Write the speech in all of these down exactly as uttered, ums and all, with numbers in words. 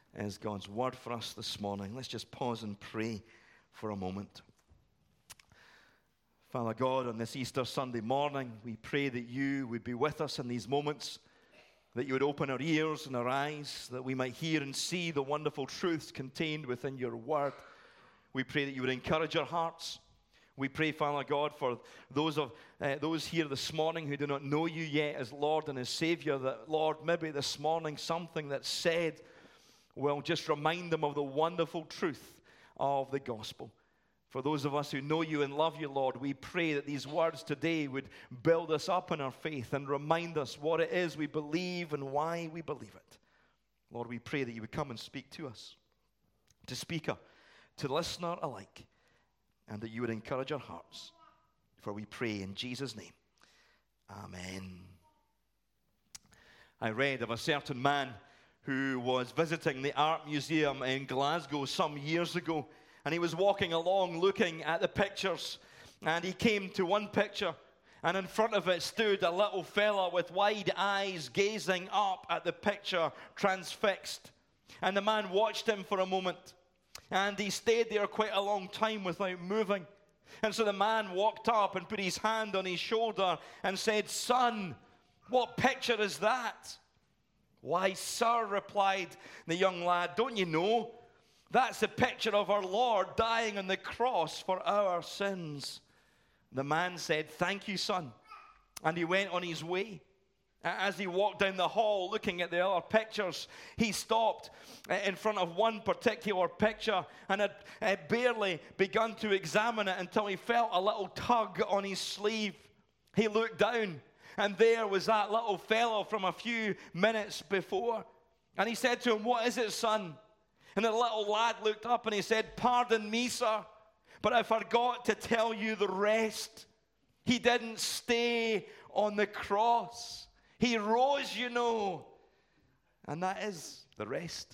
is God's word for us this morning. Let's just pause and pray for a moment. Father God, on this Easter Sunday morning, we pray that you would be with us in these moments, that you would open our ears and our eyes, that we might hear and see the wonderful truths contained within your word. We pray that you would encourage our hearts. We pray, Father God, for those of uh, those here this morning who do not know you yet as Lord and as Savior, that, Lord, maybe this morning something that's said will just remind them of the wonderful truth of the gospel. For those of us who know you and love you, Lord, we pray that these words today would build us up in our faith and remind us what it is we believe and why we believe it. Lord, we pray that you would come and speak to us, to speaker, to listener alike, and that you would encourage our hearts. For we pray in Jesus' name. Amen. I read of a certain man who was visiting the Art Museum in Glasgow some years ago. And he was walking along looking at the pictures, and he came to one picture, and in front of it stood a little fella with wide eyes gazing up at the picture, transfixed. And the man watched him for a moment, and he stayed there quite a long time without moving. And so the man walked up and put his hand on his shoulder and said, "Son, what picture is that?" "Why, sir," replied the young lad, "don't you know? That's a picture of our Lord dying on the cross for our sins." The man said, "Thank you, son." And he went on his way. As he walked down the hall looking at the other pictures, he stopped in front of one particular picture and had barely begun to examine it until he felt a little tug on his sleeve. He looked down, and there was that little fellow from a few minutes before. And he said to him, "What is it, son?" And the little lad looked up and he said, "Pardon me, sir, but I forgot to tell you the rest. He didn't stay on the cross. He rose, you know." And that is the rest.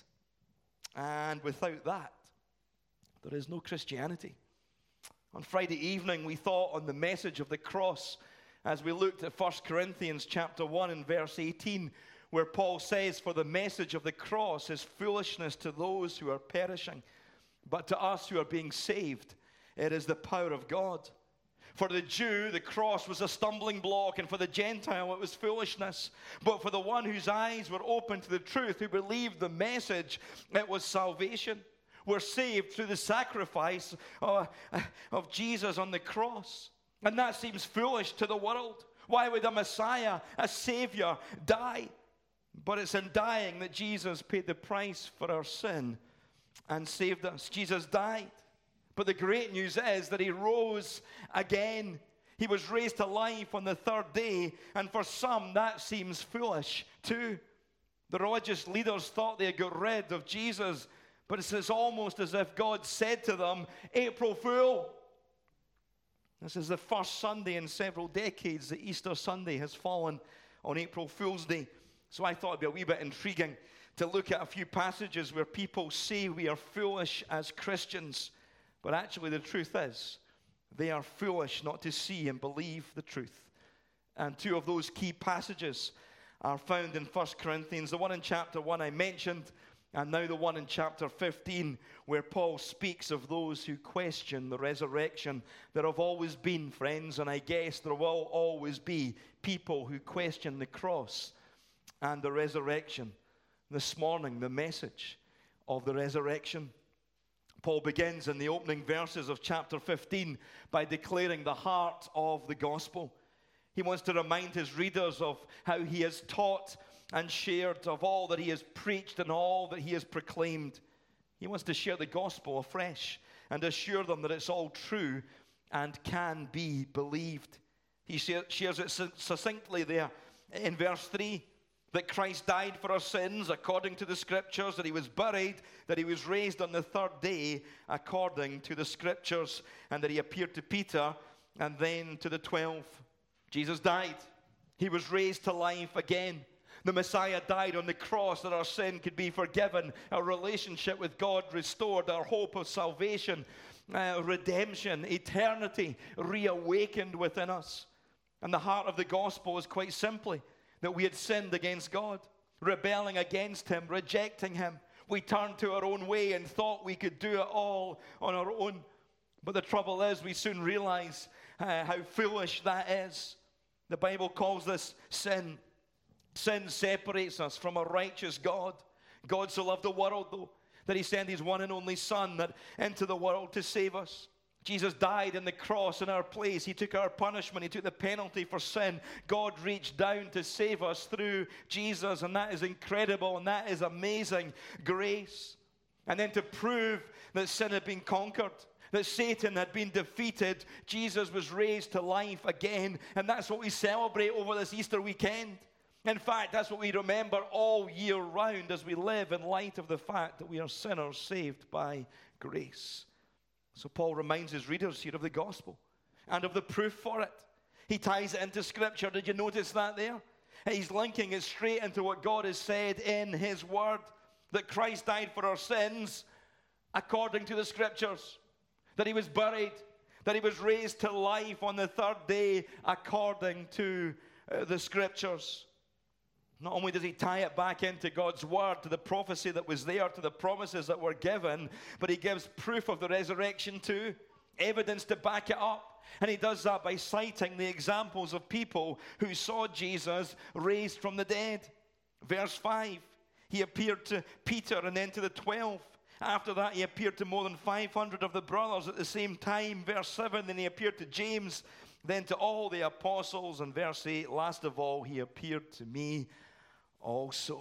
And without that, there is no Christianity. On Friday evening, we thought on the message of the cross as we looked at First Corinthians chapter one and verse eighteen, where Paul says, "For the message of the cross is foolishness to those who are perishing, but to us who are being saved, it is the power of God. For the Jew, the cross was a stumbling block, and for the Gentile, it was foolishness. But for the one whose eyes were open to the truth, who believed the message, it was salvation." We're saved through the sacrifice of, of Jesus on the cross. And that seems foolish to the world. Why would a Messiah, a Savior, die? But it's in dying that Jesus paid the price for our sin and saved us. Jesus died. But the great news is that he rose again. He was raised to life on the third day. And for some, that seems foolish too. The religious leaders thought they had got rid of Jesus. But it's almost as if God said to them, "April Fool." This is the first Sunday in several decades that Easter Sunday has fallen on April Fool's Day. So I thought it'd be a wee bit intriguing to look at a few passages where people say we are foolish as Christians. But actually the truth is, they are foolish not to see and believe the truth. And two of those key passages are found in First Corinthians. The one in chapter one I mentioned, and now the one in chapter fifteen, where Paul speaks of those who question the resurrection. There have always been, friends, and I guess there will always be people who question the cross and the resurrection. This morning, the message of the resurrection. Paul begins in the opening verses of chapter fifteen by declaring the heart of the gospel. He wants to remind his readers of how he has taught and shared, of all that he has preached and all that he has proclaimed. He wants to share the gospel afresh and assure them that it's all true and can be believed. He shares it succinctly there in verse three. That Christ died for our sins according to the Scriptures, that he was buried, that he was raised on the third day according to the Scriptures, and that he appeared to Peter and then to the twelve. Jesus died. He was raised to life again. The Messiah died on the cross that our sin could be forgiven, our relationship with God restored, our hope of salvation, uh, redemption, eternity reawakened within us. And the heart of the gospel is quite simply that we had sinned against God, rebelling against him, rejecting him. We turned to our own way and thought we could do it all on our own. But the trouble is, we soon realize uh, how foolish that is. The Bible calls this sin. Sin separates us from a righteous God. God so loved the world, though, that he sent his one and only Son that into the world to save us. Jesus died on the cross in our place. He took our punishment. He took the penalty for sin. God reached down to save us through Jesus, and that is incredible, and that is amazing grace. And then to prove that sin had been conquered, that Satan had been defeated, Jesus was raised to life again, and that's what we celebrate over this Easter weekend. In fact, that's what we remember all year round as we live in light of the fact that we are sinners saved by grace. So Paul reminds his readers here of the gospel and of the proof for it. He ties it into Scripture. Did you notice that there? He's linking it straight into what God has said in his word, that Christ died for our sins according to the Scriptures, that he was buried, that he was raised to life on the third day according to uh, the Scriptures. Not only does he tie it back into God's word, to the prophecy that was there, to the promises that were given, but he gives proof of the resurrection too, evidence to back it up. And he does that by citing the examples of people who saw Jesus raised from the dead. Verse five, he appeared to Peter and then to the twelve. After that, he appeared to more than five hundred of the brothers at the same time. Verse seven, then he appeared to James, then to all the apostles. And verse eight, last of all, he appeared to me also.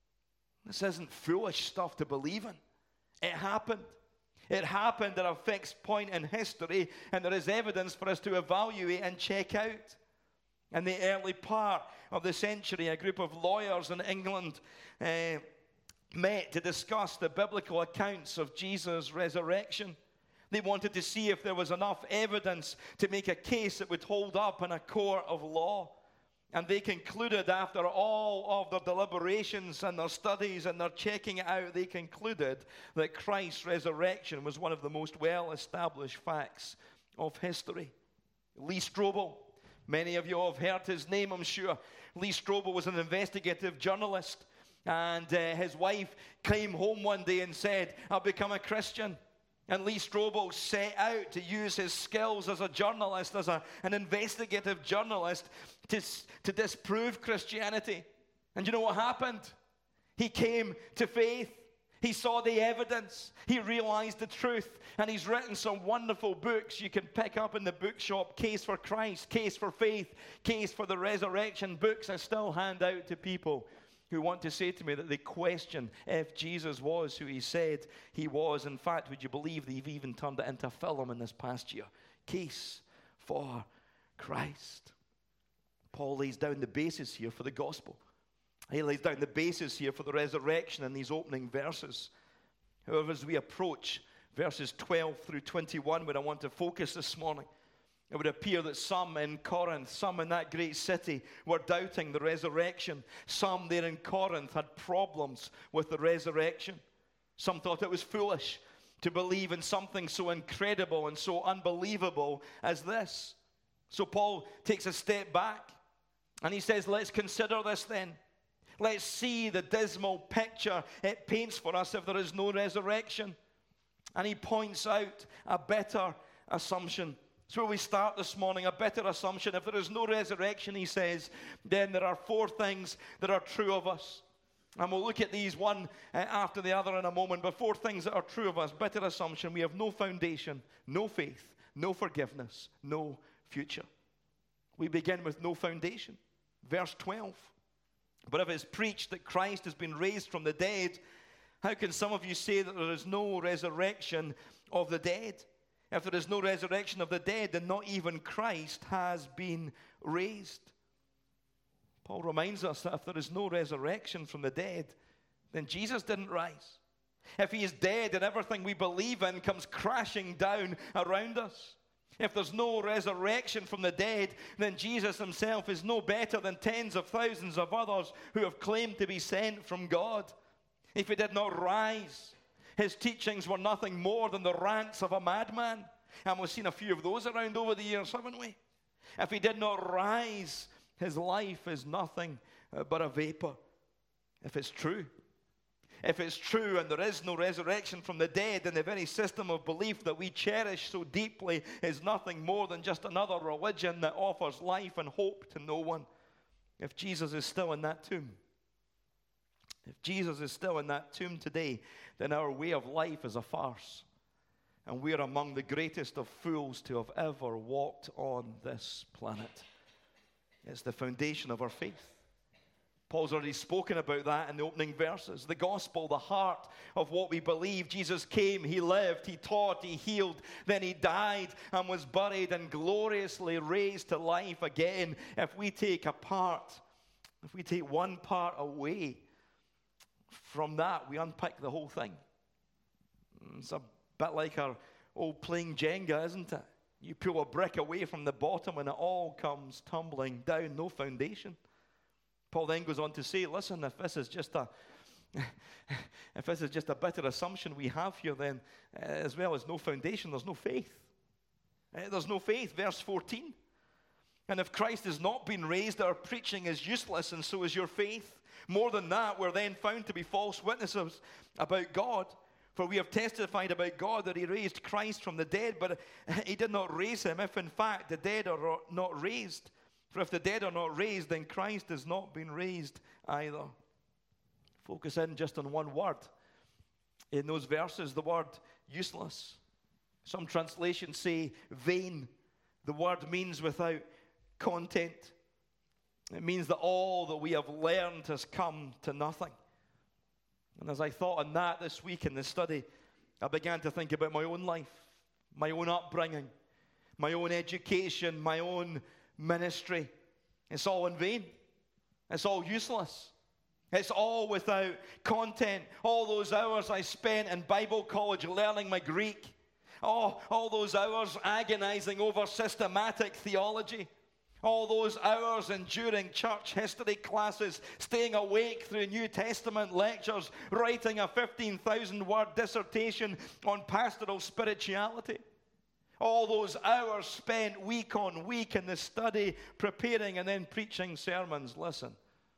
This isn't foolish stuff to believe in. It happened. It happened at a fixed point in history, and there is evidence for us to evaluate and check out. In the early part of the century, a group of lawyers in England uh, met to discuss the biblical accounts of Jesus' resurrection. They wanted to see if there was enough evidence to make a case that would hold up in a court of law. And they concluded, after all of their deliberations and their studies and their checking it out, they concluded that Christ's resurrection was one of the most well-established facts of history. Lee Strobel, many of you have heard his name, I'm sure. Lee Strobel was an investigative journalist, and uh, his wife came home one day and said, "I'll become a Christian." And Lee Strobel set out to use his skills as a journalist, as a, an investigative journalist, to, to disprove Christianity. And you know what happened? He came to faith. He saw the evidence. He realized the truth. And he's written some wonderful books you can pick up in the bookshop. Case for Christ, Case for Faith, Case for the Resurrection. Books I still hand out to people who want to say to me that they question if Jesus was who he said he was. In fact, would you believe they've even turned it into a film in this past year? Case for Christ. Paul lays down the basis here for the gospel. He lays down the basis here for the resurrection in these opening verses. However, as we approach verses twelve through twenty-one, where I want to focus this morning, it would appear that some in Corinth, some in that great city, were doubting the resurrection. Some there in Corinth had problems with the resurrection. Some thought it was foolish to believe in something so incredible and so unbelievable as this. So Paul takes a step back and he says, let's consider this then. Let's see the dismal picture it paints for us if there is no resurrection. And he points out a better assumption. So we start this morning, a better assumption. If there is no resurrection, he says, then there are four things that are true of us. And we'll look at these one uh, after the other in a moment. But four things that are true of us. Better assumption. We have no foundation, no faith, no forgiveness, no future. We begin with no foundation. Verse twelve. But if it's preached that Christ has been raised from the dead, how can some of you say that there is no resurrection of the dead? If there is no resurrection of the dead, then not even Christ has been raised. Paul reminds us that if there is no resurrection from the dead, then Jesus didn't rise. If he is dead, then everything we believe in comes crashing down around us. If there's no resurrection from the dead, then Jesus himself is no better than tens of thousands of others who have claimed to be sent from God. If he did not rise, his teachings were nothing more than the rants of a madman. And we've seen a few of those around over the years, haven't we? If he did not rise, his life is nothing but a vapor. If it's true, if it's true and there is no resurrection from the dead, then the very system of belief that we cherish so deeply is nothing more than just another religion that offers life and hope to no one. If Jesus is still in that tomb, if Jesus is still in that tomb today, then our way of life is a farce. And we are among the greatest of fools to have ever walked on this planet. It's the foundation of our faith. Paul's already spoken about that in the opening verses. The gospel, the heart of what we believe. Jesus came, he lived, he taught, he healed, then he died and was buried and gloriously raised to life again. If we take a part, if we take one part away from that, we unpick the whole thing. It's a bit like our old playing Jenga, isn't it? You pull a brick away from the bottom and it all comes tumbling down, no foundation. Paul then goes on to say, listen, if this is just a if this is just a bitter assumption we have here, then uh, as well as no foundation, there's no faith. Uh, there's no faith, verse fourteen. And if Christ has not been raised, our preaching is useless, and so is your faith. More than that, we're then found to be false witnesses about God. For we have testified about God that he raised Christ from the dead, but he did not raise him, if in fact the dead are not raised. For if the dead are not raised, then Christ has not been raised either. Focus in just on one word. In those verses, the word useless. Some translations say vain. The word means without content. It means that all that we have learned has come to nothing. And as I thought on that this week in the study, I began to think about my own life, my own upbringing, my own education, my own ministry. It's all in vain. It's all useless. It's all without content. All those hours I spent in Bible college learning my Greek. Oh, all those hours agonizing over systematic theology. All those hours enduring church history classes, staying awake through New Testament lectures, writing a fifteen thousand word dissertation on pastoral spirituality. All those hours spent week on week in the study, preparing and then preaching sermons. Listen,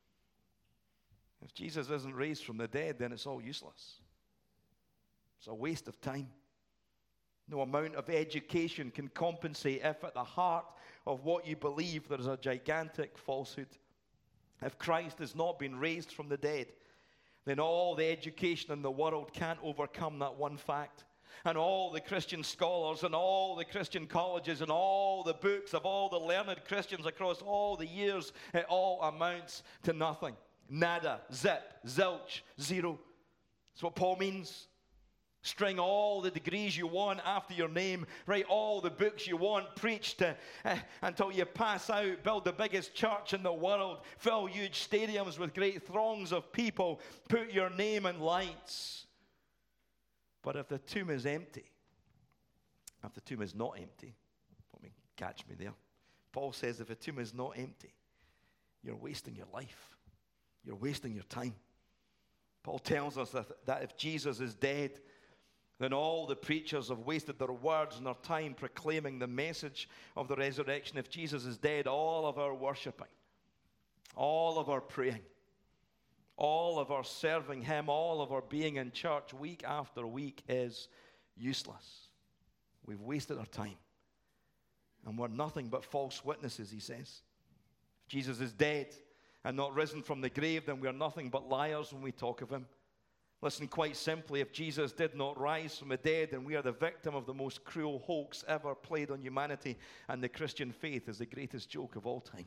if Jesus isn't raised from the dead, then it's all useless. It's a waste of time. No amount of education can compensate if at the heart of what you believe there is a gigantic falsehood. If Christ has not been raised from the dead, then all the education in the world can't overcome that one fact. And all the Christian scholars and all the Christian colleges and all the books of all the learned Christians across all the years, it all amounts to nothing. Nada, zip, zilch, zero. That's what Paul means. String all the degrees you want after your name. Write all the books you want. Preach to, uh, until you pass out. Build the biggest church in the world. Fill huge stadiums with great throngs of people. Put your name in lights. But if the tomb is empty, if the tomb is not empty, let me catch me there. Paul says if the tomb is not empty, you're wasting your life. You're wasting your time. Paul tells us that, that if Jesus is dead, then all the preachers have wasted their words and their time proclaiming the message of the resurrection. If Jesus is dead, all of our worshiping, all of our praying, all of our serving him, all of our being in church week after week is useless. We've wasted our time. And we're nothing but false witnesses, he says. If Jesus is dead and not risen from the grave, then we're nothing but liars when we talk of him. Listen, quite simply, if Jesus did not rise from the dead, then we are the victim of the most cruel hoax ever played on humanity, and the Christian faith is the greatest joke of all time.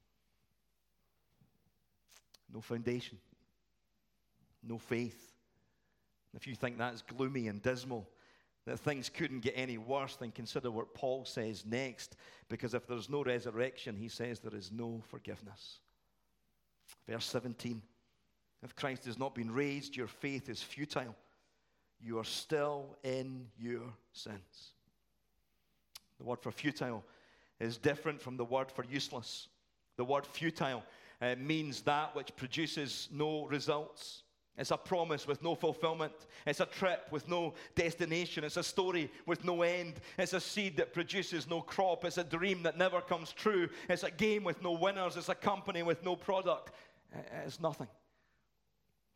No foundation, no faith. If you think that's gloomy and dismal, that things couldn't get any worse, then consider what Paul says next, because if there's no resurrection, he says there is no forgiveness. Verse seventeen. If Christ has not been raised, your faith is futile. You are still in your sins. The word for futile is different from the word for useless. The word futile uh, means that which produces no results. It's a promise with no fulfillment. It's a trip with no destination. It's a story with no end. It's a seed that produces no crop. It's a dream that never comes true. It's a game with no winners. It's a company with no product. It's nothing.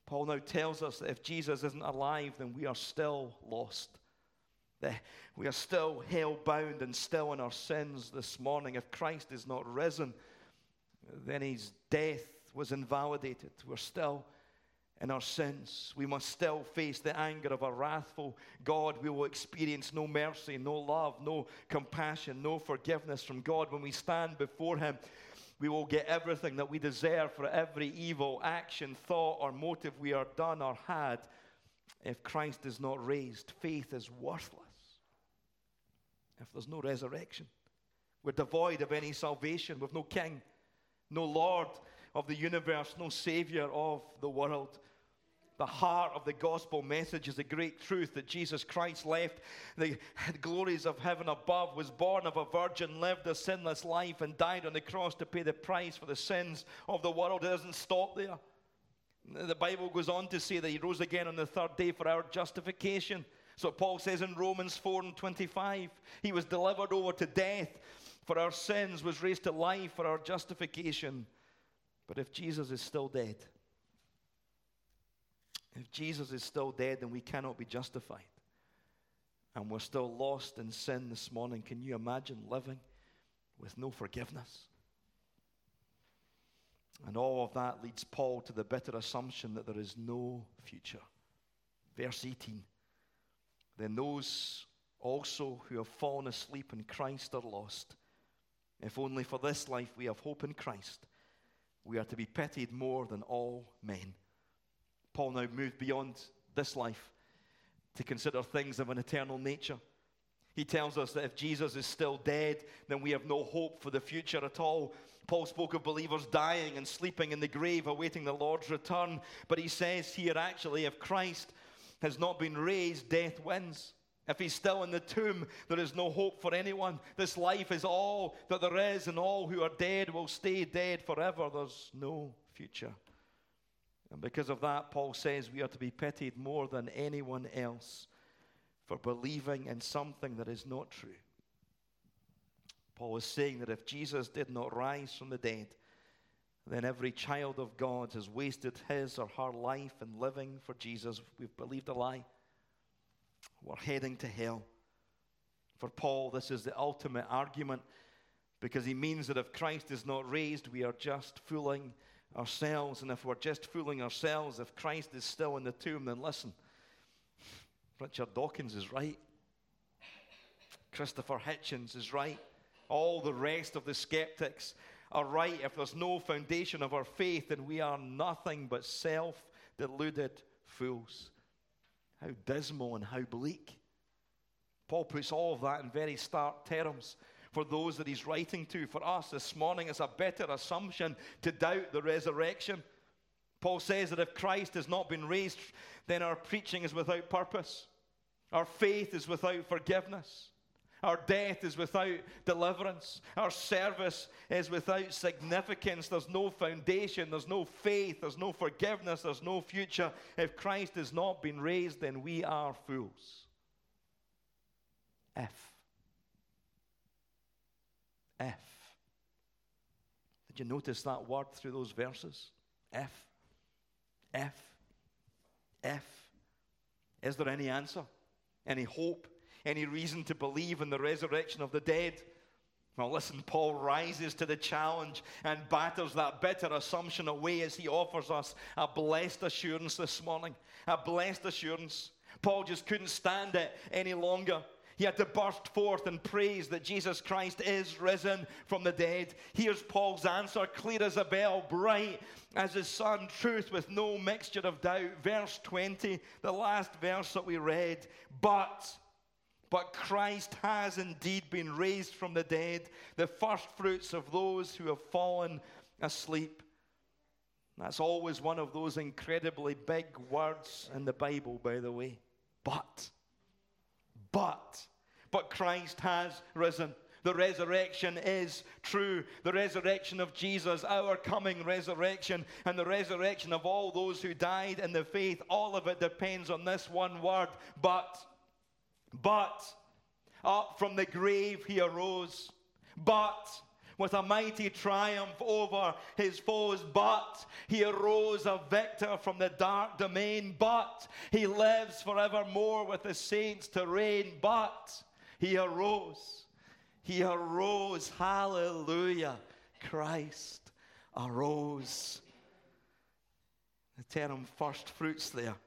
Paul now tells us that if Jesus isn't alive, then we are still lost. That we are still hell-bound and still in our sins this morning. If Christ is not risen, then his death was invalidated. We're still in our sins. We must still face the anger of a wrathful God. We will experience no mercy, no love, no compassion, no forgiveness from God. When we stand before him, we will get everything that we deserve for every evil action, thought, or motive we are done or had. If Christ is not raised, faith is worthless. If there's no resurrection, we're devoid of any salvation, with no king, no Lord of the universe, no Savior of the world. The heart of the gospel message is the great truth that Jesus Christ left the glories of heaven above, was born of a virgin, lived a sinless life, and died on the cross to pay the price for the sins of the world. It doesn't stop there. The Bible goes on to say that he rose again on the third day for our justification. So Paul says in Romans four and twenty-five, he was delivered over to death for our sins, was raised to life for our justification. But if Jesus is still dead, if Jesus is still dead, then we cannot be justified. And we're still lost in sin this morning. Can you imagine living with no forgiveness? And all of that leads Paul to the bitter assumption that there is no future. Verse eighteen. Then those also who have fallen asleep in Christ are lost. If only for this life we have hope in Christ, we are to be pitied more than all men. Paul now moved beyond this life to consider things of an eternal nature. He tells us that if Jesus is still dead, then we have no hope for the future at all. Paul spoke of believers dying and sleeping in the grave, awaiting the Lord's return. But he says here, actually, if Christ has not been raised, death wins. If he's still in the tomb, there is no hope for anyone. This life is all that there is, and all who are dead will stay dead forever. There's no future. And because of that, Paul says we are to be pitied more than anyone else for believing in something that is not true. Paul is saying that if Jesus did not rise from the dead, then every child of God has wasted his or her life in living for Jesus. We've believed a lie. We're heading to hell. For Paul, this is the ultimate argument, because he means that if Christ is not raised, we are just fooling ourselves. And if we're just fooling ourselves, if Christ is still in the tomb, then listen, Richard Dawkins is right. Christopher Hitchens is right. All the rest of the skeptics are right. If there's no foundation of our faith, then we are nothing but self-deluded fools. How dismal and how bleak. Paul puts all of that in very stark terms for those that he's writing to. For us this morning, it's a better assumption to doubt the resurrection. Paul says that if Christ has not been raised, then our preaching is without purpose. Our faith is without forgiveness. Our death is without deliverance. Our service is without significance. There's no foundation. There's no faith. There's no forgiveness. There's no future. If Christ has not been raised, then we are fools. If. If. Did you notice that word through those verses? If. If. If. Is there any answer? Any hope? Any reason to believe in the resurrection of the dead? Well, listen, Paul rises to the challenge and batters that bitter assumption away as he offers us a blessed assurance this morning. A blessed assurance. Paul just couldn't stand it any longer. He had to burst forth in praise that Jesus Christ is risen from the dead. Here's Paul's answer, clear as a bell, bright as the sun, truth with no mixture of doubt. Verse twenty, the last verse that we read. But... But Christ has indeed been raised from the dead, the first fruits of those who have fallen asleep. That's always one of those incredibly big words in the Bible, by the way. But, but, but Christ has risen. The resurrection is true. The resurrection of Jesus, our coming resurrection, and the resurrection of all those who died in the faith, all of it depends on this one word, but. But up from the grave he arose. But with a mighty triumph over his foes. But he arose a victor from the dark domain. But he lives forevermore with the saints to reign. But he arose. He arose. Hallelujah. Christ arose. The term first fruits there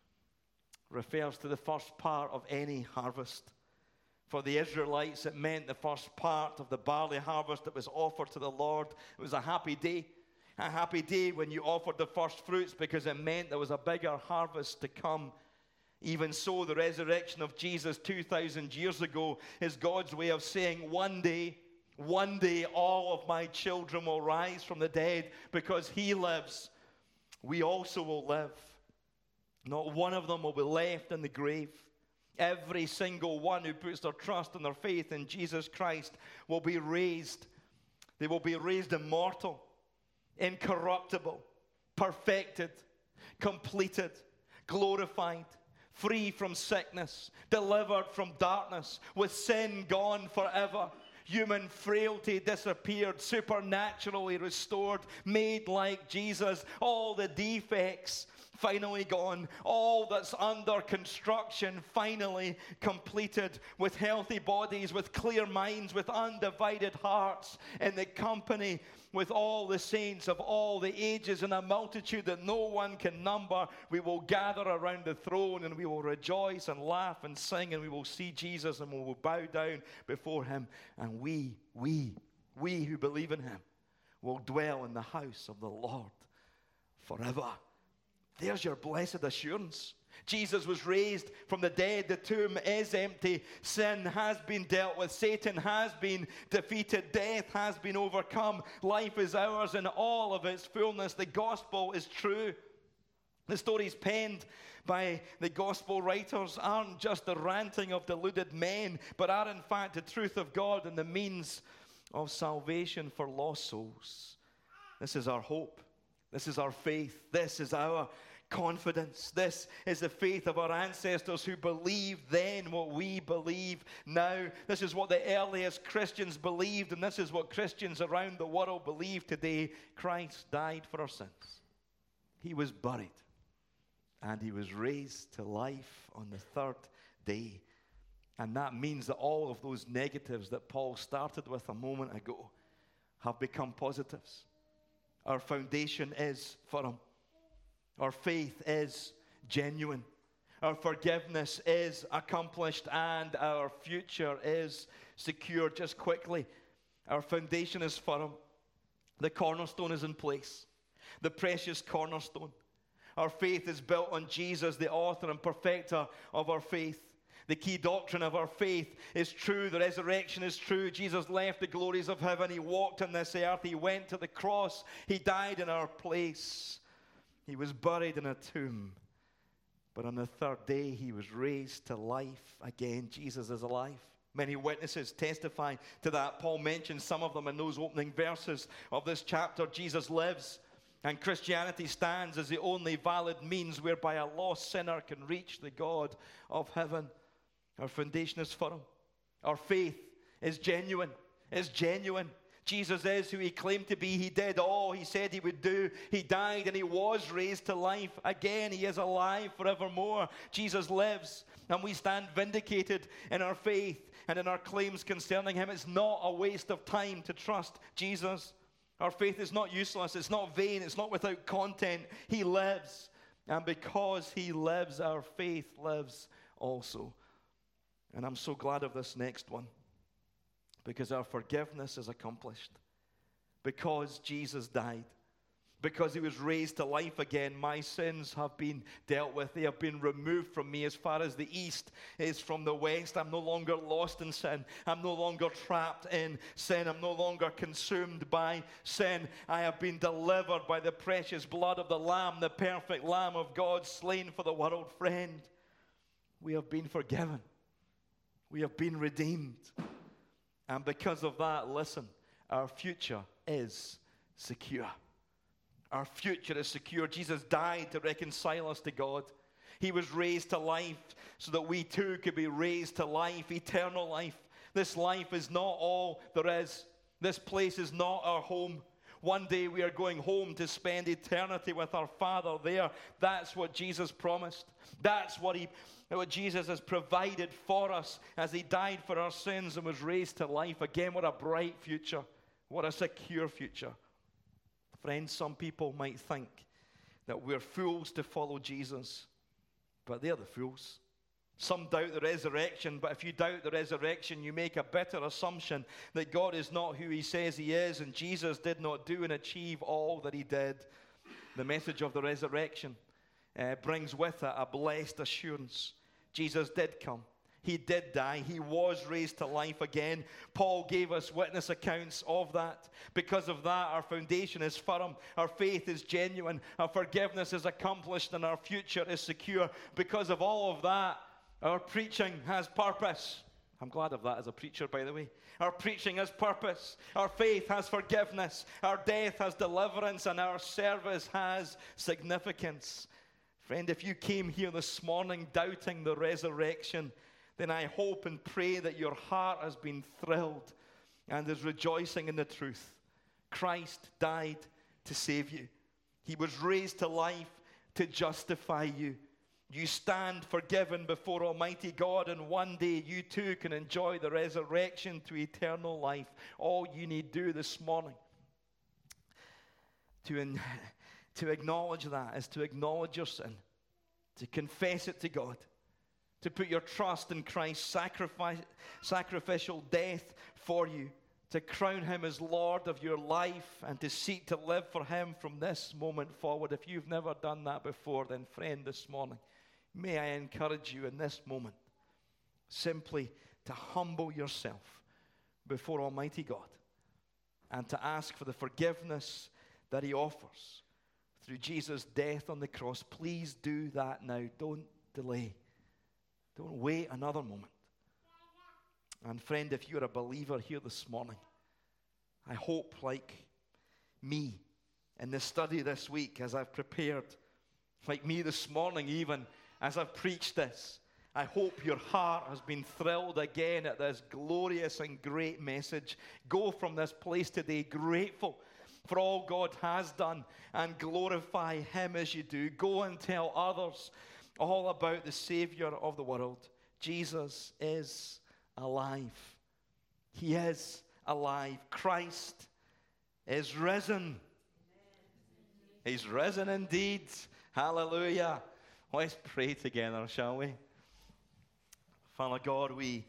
refers to the first part of any harvest. For the Israelites, it meant the first part of the barley harvest that was offered to the Lord. It was a happy day. A happy day when you offered the first fruits, because it meant there was a bigger harvest to come. Even so, the resurrection of Jesus two thousand years ago is God's way of saying, one day, one day all of my children will rise from the dead. Because he lives, we also will live. Not one of them will be left in the grave. Every single one who puts their trust and their faith in Jesus Christ will be raised. They will be raised immortal, incorruptible, perfected, completed, glorified, free from sickness, delivered from darkness, with sin gone forever, human frailty disappeared, supernaturally restored, made like Jesus, all the defects finally gone, all that's under construction finally completed, with healthy bodies, with clear minds, with undivided hearts, in the company with all the saints of all the ages, in a multitude that no one can number. We will gather around the throne, and we will rejoice and laugh and sing, and we will see Jesus, and we will bow down before him, and we, we, we who believe in him will dwell in the house of the Lord forever. There's your blessed assurance. Jesus was raised from the dead. The tomb is empty. Sin has been dealt with. Satan has been defeated. Death has been overcome. Life is ours in all of its fullness. The gospel is true. The stories penned by the gospel writers aren't just the ranting of deluded men, but are in fact the truth of God and the means of salvation for lost souls. This is our hope. This is our faith. This is our confidence. This is the faith of our ancestors who believed then what we believe now. This is what the earliest Christians believed, and this is what Christians around the world believe today. Christ died for our sins. He was buried, and he was raised to life on the third day. And that means that all of those negatives that Paul started with a moment ago have become positives. Our foundation is firm. Our faith is genuine. Our forgiveness is accomplished, and our future is secure. Just quickly, our foundation is firm. The cornerstone is in place. The precious cornerstone. Our faith is built on Jesus, the author and perfecter of our faith. The key doctrine of our faith is true. The resurrection is true. Jesus left the glories of heaven. He walked on this earth. He went to the cross. He died in our place. He was buried in a tomb. But on the third day, he was raised to life again. Jesus is alive. Many witnesses testify to that. Paul mentions some of them in those opening verses of this chapter. Jesus lives. And Christianity stands as the only valid means whereby a lost sinner can reach the God of heaven. Our foundation is firm. Our faith is genuine. Is genuine. Jesus is who he claimed to be. He did all he said he would do. He died and he was raised to life again. He is alive forevermore. Jesus lives, and we stand vindicated in our faith and in our claims concerning him. It's not a waste of time to trust Jesus. Our faith is not useless. It's not vain. It's not without content. He lives. And because he lives, our faith lives also. And I'm so glad of this next one. Because our forgiveness is accomplished. Because Jesus died. Because he was raised to life again, my sins have been dealt with. They have been removed from me as far as the east is from the west. I'm no longer lost in sin. I'm no longer trapped in sin. I'm no longer consumed by sin. I have been delivered by the precious blood of the Lamb, the perfect Lamb of God, slain for the world. Friend, we have been forgiven. We have been redeemed. And because of that, listen, our future is secure. Our future is secure. Jesus died to reconcile us to God. He was raised to life so that we too could be raised to life, eternal life. This life is not all there is. This place is not our home. One day we are going home to spend eternity with our Father there. That's what Jesus promised. That's what he, what Jesus has provided for us as he died for our sins and was raised to life again. What a bright future. What a secure future. Friends, some people might think that we're fools to follow Jesus, but they're the fools. Some doubt the resurrection, but if you doubt the resurrection, you make a bitter assumption that God is not who he says he is, and Jesus did not do and achieve all that he did. The message of the resurrection uh, brings with it a blessed assurance. Jesus did come. He did die. He was raised to life again. Paul gave us witness accounts of that. Because of that, our foundation is firm. Our faith is genuine. Our forgiveness is accomplished, and our future is secure. Because of all of that, our preaching has purpose. I'm glad of that as a preacher, by the way. Our preaching has purpose. Our faith has forgiveness. Our death has deliverance. And our service has significance. Friend, if you came here this morning doubting the resurrection, then I hope and pray that your heart has been thrilled and is rejoicing in the truth. Christ died to save you. He was raised to life to justify you. You stand forgiven before Almighty God, and one day you too can enjoy the resurrection to eternal life. All you need do this morning to, in, to acknowledge that is to acknowledge your sin, to confess it to God, to put your trust in Christ's sacrifice, sacrificial death for you, to crown him as Lord of your life, and to seek to live for him from this moment forward. If you've never done that before, then friend, this morning, may I encourage you in this moment simply to humble yourself before Almighty God and to ask for the forgiveness that he offers through Jesus' death on the cross. Please do that now. Don't delay. Don't wait another moment. And friend, if you're a believer here this morning, I hope, like me in the study this week as I've prepared, like me this morning even, as I've preached this, I hope your heart has been thrilled again at this glorious and great message. Go from this place today grateful for all God has done and glorify him as you do. Go and tell others all about the Savior of the world. Jesus is alive. He is alive. Christ is risen. He's risen indeed. Hallelujah. Let's pray together, shall we? Father God, we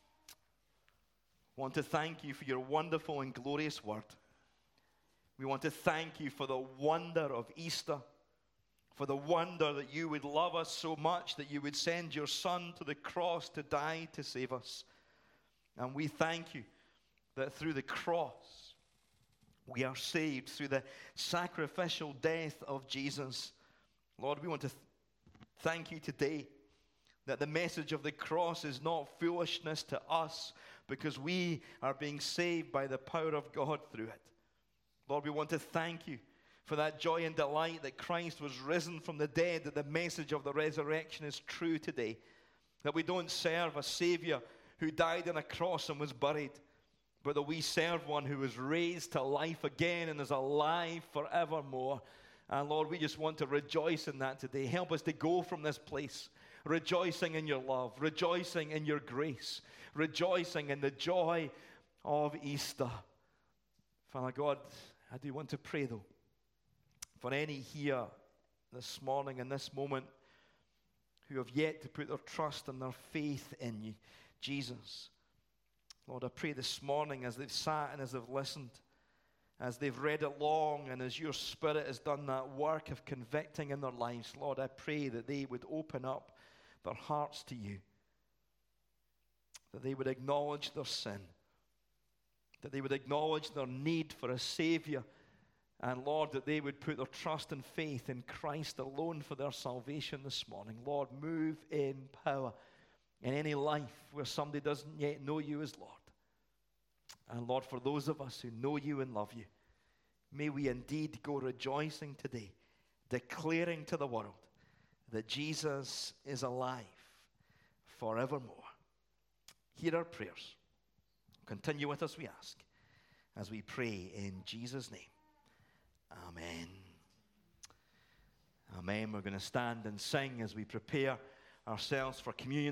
want to thank you for your wonderful and glorious word. We want to thank you for the wonder of Easter, for the wonder that you would love us so much that you would send your Son to the cross to die to save us. And we thank you that through the cross we are saved, through the sacrificial death of Jesus. Lord, we want to th- thank you today that the message of the cross is not foolishness to us because we are being saved by the power of God through it. Lord, we want to thank you for that joy and delight that Christ was risen from the dead, that the message of the resurrection is true today, that we don't serve a Savior who died on a cross and was buried, but that we serve one who was raised to life again and is alive forevermore. And Lord, we just want to rejoice in that today. Help us to go from this place rejoicing in your love, rejoicing in your grace, rejoicing in the joy of Easter. Father God, I do want to pray though for any here this morning, in this moment, who have yet to put their trust and their faith in you, Jesus. Lord, I pray this morning as they've sat and as they've listened, as they've read it long, and as your Spirit has done that work of convicting in their lives, Lord, I pray that they would open up their hearts to you, that they would acknowledge their sin, that they would acknowledge their need for a Savior, and Lord, that they would put their trust and faith in Christ alone for their salvation this morning. Lord, move in power in any life where somebody doesn't yet know you as Lord. And Lord, for those of us who know you and love you, may we indeed go rejoicing today, declaring to the world that Jesus is alive forevermore. Hear our prayers. Continue with us, we ask. as we pray in Jesus' name. Amen. Amen. We're going to stand and sing as we prepare ourselves for communion.